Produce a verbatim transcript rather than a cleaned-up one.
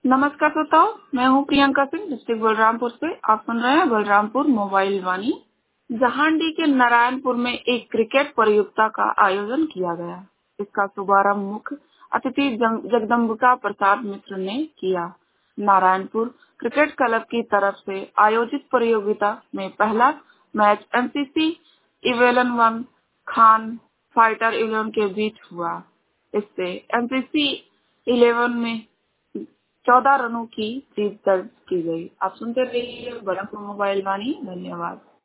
नमस्कार श्रोताओं, मैं हूं प्रियंका सिंह, डिस्ट्रिक्ट बलरामपुर से। आप सुन रहे हैं बलरामपुर मोबाइल वाणी। जहांडी के नारायणपुर में एक क्रिकेट प्रतियोगिता का आयोजन किया गया। इसका शुभारंभ मुख्य अतिथि जग- जगदम्बिका प्रसाद मिश्र ने किया। नारायणपुर क्रिकेट क्लब की तरफ से आयोजित प्रतियोगिता में पहला मैच एनसीसी इलेवन वन खान फाइटर इलेवन के बीच हुआ। इससे एनसीसी इलेवन में चौदह रनों की जीत दर्ज की गई। आप सुनते रहिए बलरामपुर मोबाइल वाणी। धन्यवाद।